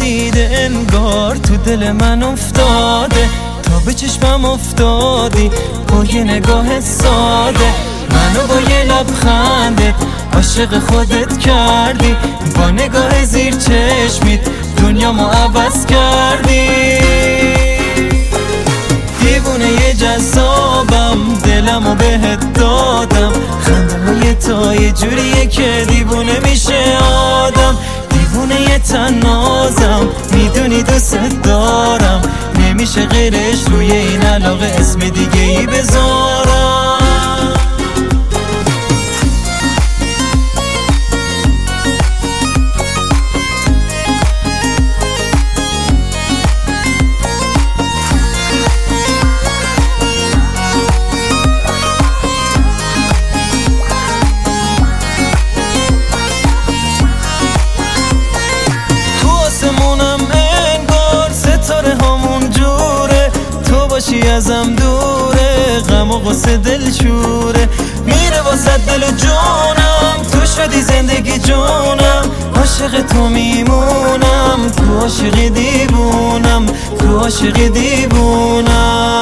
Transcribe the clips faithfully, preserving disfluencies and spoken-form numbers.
جدید انگار تو دل من افتاده، تا به چشمم افتادی با یه نگاه ساده، منو با یه لبخندت عاشق خودت کردی، با نگاه زیر چشمیت دنیامو عوض کردی. دیوونه یه جذابم، دلمو بهت دادم، خنده های تو یه جوریه که دیوونه میشه آدم. دیوونه یه تنازم، میدونی دوست دارم، نمیشه غیرش روی این علاقه اسم دیگه ای بذارم. ازم دوره، غم و غصه دلشوره، میره واسه دل و جونم، تو شدی زندگی جونم، عاشق تو میمونم، تو عاشقی دیوونم، تو عاشقی دیوونم.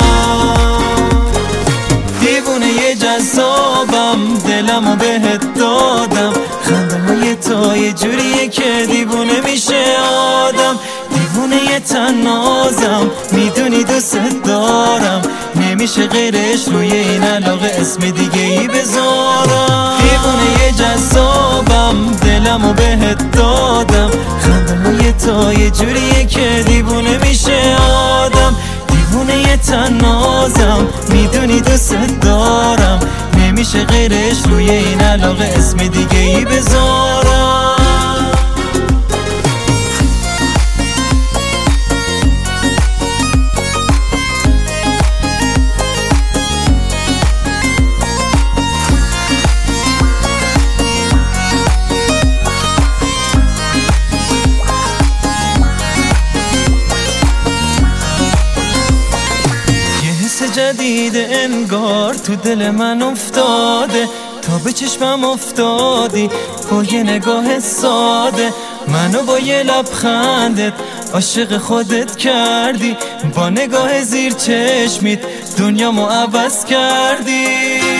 دیوونه یه جذابم، دلمو بهت دادم، خنده های تو یه جوریه که دیوونه میشه آدم. دیوونه یه تنازم، میدونی دوست دارم، نمیشه غیرش روی این علاقه اسم دیگه ای بذارم. دیوونه یه جذابم، دلمو بهت دادم، خنده های تو یه جوریه که دیوونه میشه آدم. دیوونه یه تنازم، میدونی دوست دارم، نمیشه غیرش روی این علاقه اسم دیگه ای بذارم. جدید انگار تو دل من افتاده، تا به چشمم افتادی با یه نگاه ساده، منو با یه لبخندت عاشق خودت کردی، با نگاه زیر چشمیت دنیامو عوض کردی.